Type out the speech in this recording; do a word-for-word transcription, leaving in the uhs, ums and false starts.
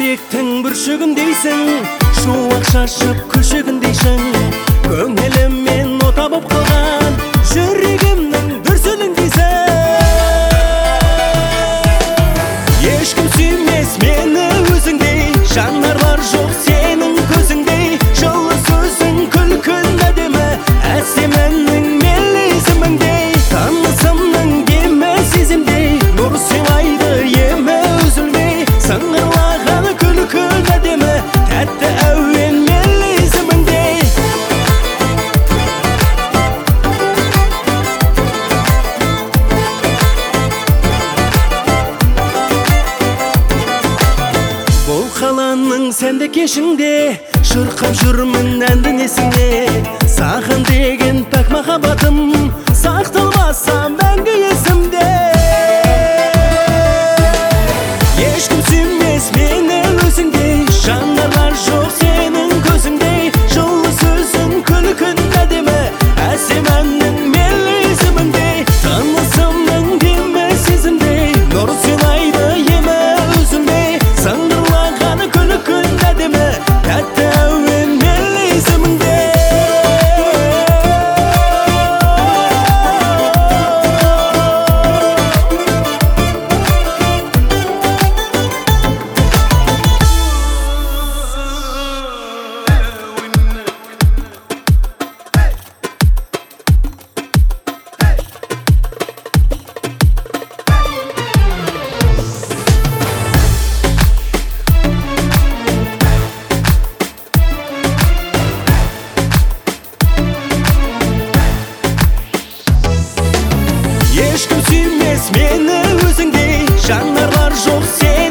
жүректің бүршігіндейсің, шуақ шашып күшігіндейсің, көңіліммен ота боп қалған жүрегімнің дүрсіліндейсің. Ешкім сүймес мені өзіңдей, жанарлар жоқ сенің көзіңдей, жылы сөзің күлкің әдемі, әсемінің мелизіміңдей, танысымның демі сезімдей, нұр сыйлайды емі үзілмей, сыңғырлаған күлкің әдемі, тәтті әуен мелизіміңдей. Бұл қаланың сәнді кешіңде шырқап жүрмін әндің есіңде, саған деген пәк махаббатым сақталмаса мәңгі есімде. Ешкім сүймес мені өзіңдей, жанарлар жоқ сенің көзіңдей, жылы сөзің күлкің әдемі, әсем әннің мелизіміңдей, танысымның демі сезімдей, нұр сыйлайды емі үзілмей, сыңғырлаған күлкің әдемі, тәтті әуен мелизіміңдей. Ешкім сүймес мені өзіңдей, жанарлар жоқ сен